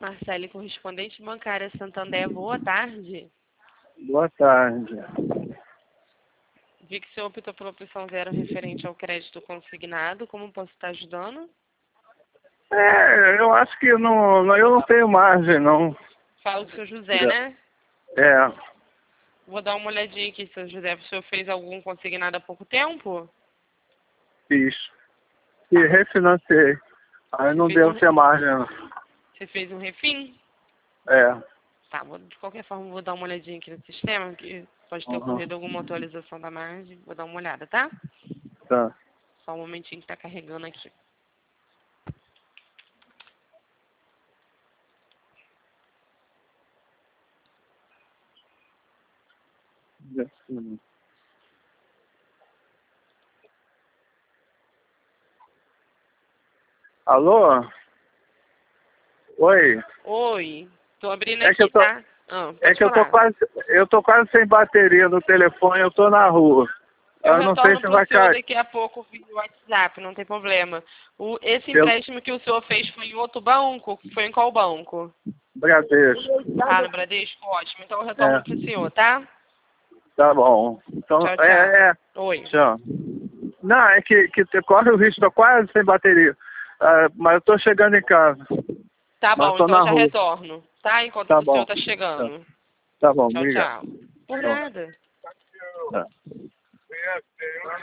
Marcele, correspondente bancária Santander. Boa tarde. Boa tarde. Vi que o senhor optou pela opção 0 referente ao crédito consignado. Como posso estar ajudando? Eu acho que eu não tenho margem, não. Fala com o senhor José, né? É, Vou dar uma olhadinha aqui, senhor José. O senhor fez algum consignado há pouco tempo? fiz. E refinanciei. Aí não Fez devo ter margem, não. Você fez um refim? É. Tá, de qualquer forma, vou dar uma olhadinha aqui no sistema, que pode ter ocorrido alguma atualização da margem. Vou dar uma olhada, tá? Tá. Só um momentinho que tá carregando aqui. Alô? Oi. Oi, tô abrindo É que aqui, tá? Pode falar. eu tô quase sem bateria no telefone, eu tô na rua. Eu Eu não sei retorno se pro vai senhor cair. daqui a pouco via WhatsApp, não tem problema. Esse empréstimo que o senhor fez foi em outro banco? Foi em qual banco? Bradesco. Ah, no Bradesco? Ótimo. Então eu retorno É, pro senhor, tá? tá bom. Então, Tchau, tchau. Oi. Tchau. Não, é que corre o risco, tô quase sem bateria. Mas eu tô chegando em casa. Tá Mas eu bom, tô então na eu já rua. retorno, tá? Enquanto Tá o senhor bom. tá chegando. Tá bom, Tchau, obrigado. tchau. Por Tchau. nada. Tá.